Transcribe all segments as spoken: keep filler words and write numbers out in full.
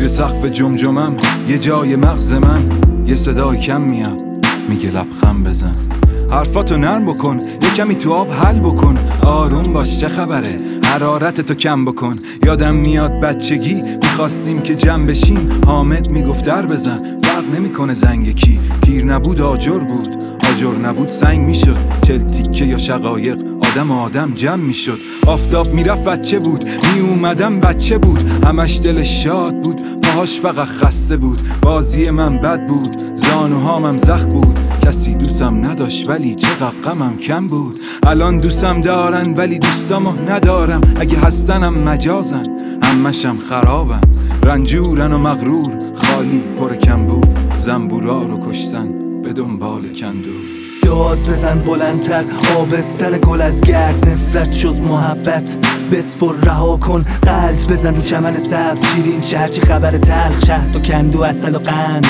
سقف جمجمم یه جای مغز من یه صدای کم میاد میگه لبخند بزن. حرفاتو نرم بکن، یه کمی تو آب حل بکن. آروم باش چه خبره، حرارتتو کم بکن. یادم میاد بچگی میخواستیم که جمع بشیم، حامد میگفت در بزن، فرق نمیکنه زنگ کی. تیر نبود آجر بود، آجر نبود سنگ میشد. چل تیکه یا شقایق آدم آدم جمع میشد. آفتاب میرفت بچه بود، میومدم بچه بود. همش دلش شاد بود، پاهاش فقط خسته بود. بازی من بد بود، زانوهامم زخم بود. کسی دوستم نداشت ولی چقدر غمم کم بود. الان دوستم دارن ولی دوستامو ندارم. اگه هستنم مجازن، همشم خرابن. رنجورن و مغرور، خالی پر کم بود. زنبورا رو کشتن به دنبال کندو. داد بزن بلندتر، آبستن گل از گرد. نفرت شد محبت، بسپر رها کن. قلب بزن رو چمن سبز، شیرین شهرچی خبر تلخ. شهد و کندو اصل و قند.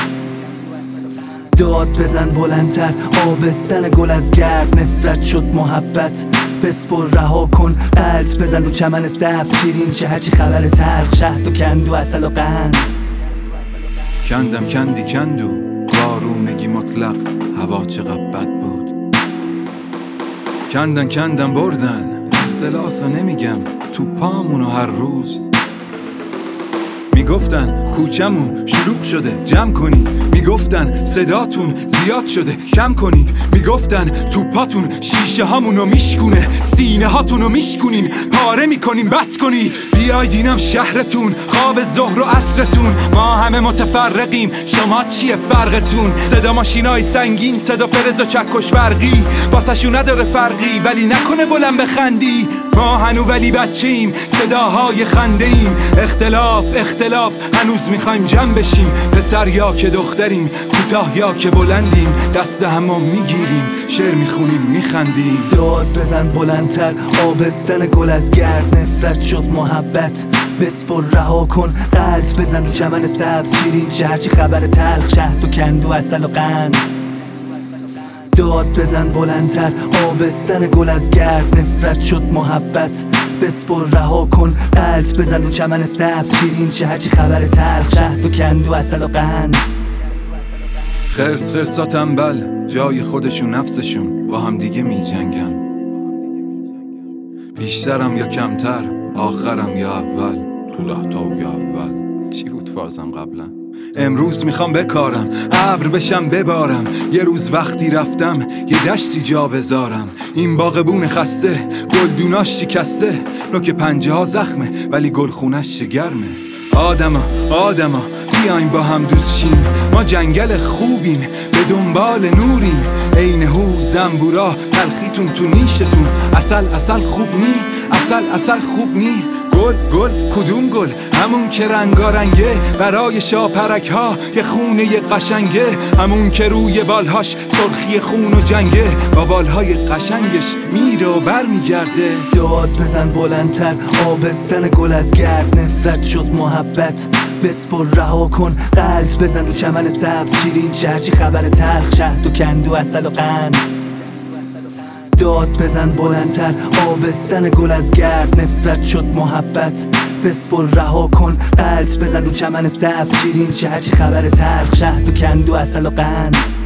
داد بزن بلندتر، آبستن گل از گرد. نفرت شد محبت، بسپر رها کن. قلب بزن رو چمن سبز، شیرین شهرچی خبر تلخ. شهد و کندو اصل و قند. کندم کندی کندو، بارونگی مطلق. هوا چقدر بد بود. کندن کندن بردن، اختلاسو نمیگم. تو پامونو هر روز میگفتن کوچمون شلوغ شده جمع کنید. میگفتن صداتون زیاد شده کم کنید. میگفتن توپاتون شیشه هامونو میشکونه، سینه هاتونو میشکونین، پاره میکنین بس کنید. بیایدینم شهرتون، خواب ظهر و عصرتون. ما همه متفرقیم، شما چیه فرقتون؟ صدا ماشینای سنگین، صدا فرز و چکش برقی. واسهشون نداره فرقی، ولی نکنه بلند بخندی. ما هنو ولی بچه ایم، صداهای خنده ایم. اختلاف اختلاف هنوز میخوایم جمع بشیم. پسر یا که دختریم، کوتاه یا که بلندیم. دست همو میگیریم، شعر میخونیم میخندیم. داد بزن بلندتر، آبستن گل از گرد. نفرت شد محبت، بسپر رها کن. قلب بزن رو چمن سبز، شیرین شهرچی خبر تلخ. شهد و کندو اصل و قند. داد بزن بلندتر، آبستن گل از گرد. نفرت شد محبت، بسپر رها کن. قلب بزن رو چمن سبز، شیرین شهرچی خبر تلخ. شهد و کندو اصل و قند. خرس خرسا تنبل، جای خودشون نفسشون با هم دیگه می جنگن. بیشترم یا کمتر، آخرم یا اول. تو لحتا و یا اول چی بود فازم قبلا؟ امروز میخوام بکارم، ابر بشم ببارم. یه روز وقتی رفتم یه دشتی جا بذارم. این باغبون خسته، گلدوناش شکسته. نوک پنجه ها زخمه ولی گلخونش گرمه. آدما آدما بیاین با هم دوست شیم. ما جنگل خوبیم، به دنبال نوریم. عین هو زنبورا، تلخیتون تو نیشتون. اصل اصل خوب نی، اصل اصل خوب نی. گل گل کدوم گل؟ همون که رنگارنگه، برای شاپرک ها یه خونه یه قشنگه. همون که روی بالهاش سرخی خون و جنگه، با بالهای قشنگش میره و بر میگرده. داد بزن بلندتر، آبستن گل از گرد. نفرت شد محبت، بسپر رها کن. قلب بزن رو چمن سبز، شیرین شهرچی خبر تلخ. شهد و کندو اصل و قند. داد بزن بلندتر، آبستن گل از گرد. نفرت شد محبت، بسپر رها کن. قلب بزن رو چمن سبز، شیرین شهرچی خبر تلخ. شهد و کندو اصل و قند.